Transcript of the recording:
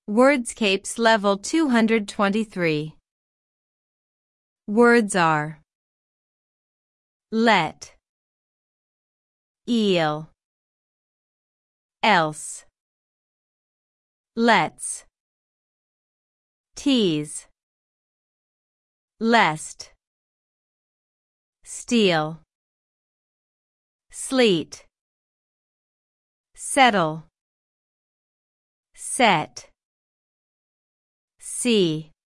Wordscapes Level 223. Words are let, eel, else, let's, tease, lest, steal, sleet, settle, set, see.